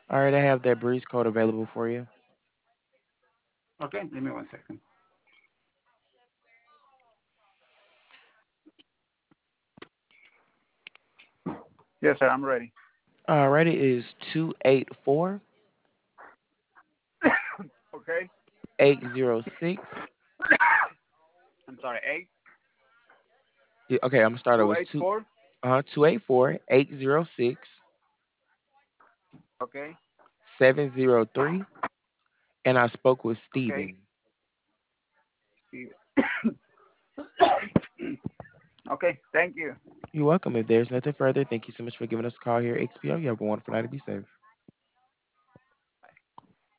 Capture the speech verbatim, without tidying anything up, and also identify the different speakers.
Speaker 1: All right, I have that breeze code available for you.
Speaker 2: Okay, give me one second. Yes, sir, I'm ready.
Speaker 1: All right, it is two eight four
Speaker 2: Okay.
Speaker 1: eight zero six.
Speaker 2: I'm sorry, eight
Speaker 1: Yeah, okay, I'm gonna start over.
Speaker 2: two
Speaker 1: It's
Speaker 2: eight
Speaker 1: two
Speaker 2: four.
Speaker 1: uh two eight four eight zero six
Speaker 2: Okay.
Speaker 1: seven zero three, and I spoke with
Speaker 2: Okay.
Speaker 1: Steven.
Speaker 2: Steve. Okay. Thank you.
Speaker 1: You're welcome. If there's nothing further, thank you so much for giving us a call here at X P O. You have a wonderful night and be safe.